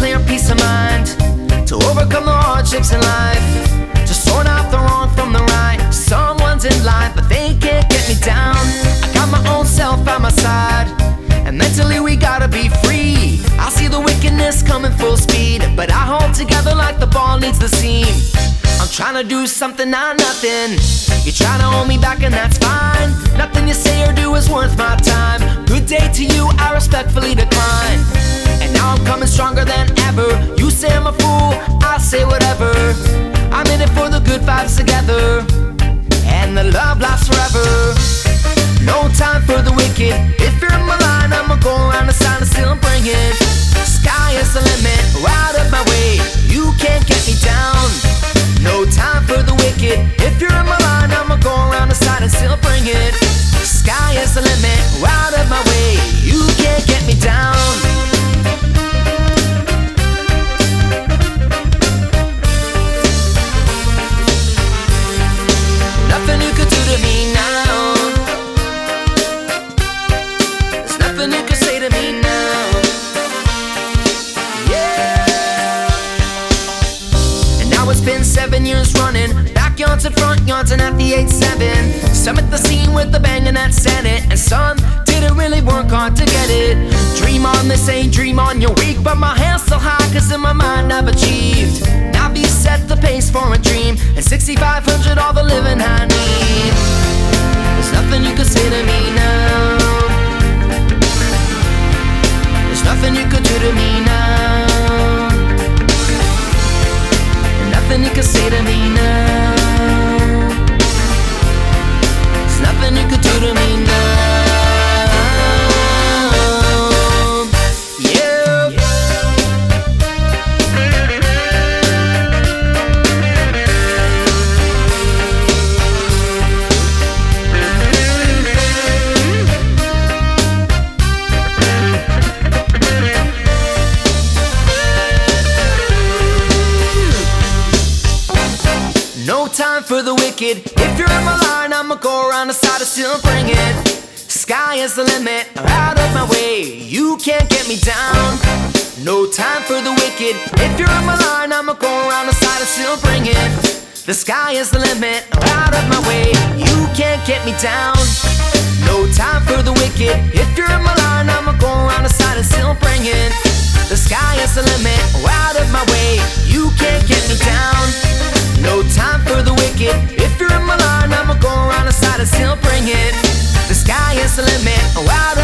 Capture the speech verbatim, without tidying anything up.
clear peace of mind, to overcome the hardships in life, to sort out the wrong from the right. Someone's in line, but they can't get me down. I got my own self by my side, and mentally we gotta be free. I see the wickedness coming full speed, but I hold together like the ball needs the seam. I'm trying to do something, not nothing. You're trying to hold me back and that's fine. Nothing you say or do is worth my time. Good day to you, I respectfully decline. And now I'm coming stronger than ever. You say I'm a fool, I'll say whatever. I'm in it for the good vibes together, and the love lasts forever. No time for the wicked. If you're in my line, I'ma go around the side and still bring it. Sky is the limit, out of my way. You can't get me down. No time for the wicked. If you're in my line, I'ma go around the side and still bring it. Sky is the limit, out of my way. You can't get me down. Nothing you could do to me now. There's nothing you could say to me now. Yeah. And now it's been seven years running. Backyards and front yards and at the eight seven. Some at the scene with the bang and that said it. And some didn't really work hard to get it. Dream on, they say dream on, you're weak, but my hand's still high, cause in my mind I've achieved. Now be set the pace for a dream, and sixty-five hundred all the living I need. There's nothing you could say to me now. There's nothing you could do to me now. And nothing you could say to me now. There's nothing you could do to me now. No time for the wicked. If you're in my line, I'ma go around the side and still bring it. Sky is the limit, out of my way. You can't get me down. No time for the wicked. If you're in my line, I'ma go around the side and still bring it. The sky is the limit, out of my way. You can't get me down. No time for the wicked. If you're in my line, I'ma go around the side and still bring it. The sky is the limit, out of my way. You can't get me down. No time for the wicked. If you're in my line, I'ma go around the side and still bring it. The sky is the limit, out of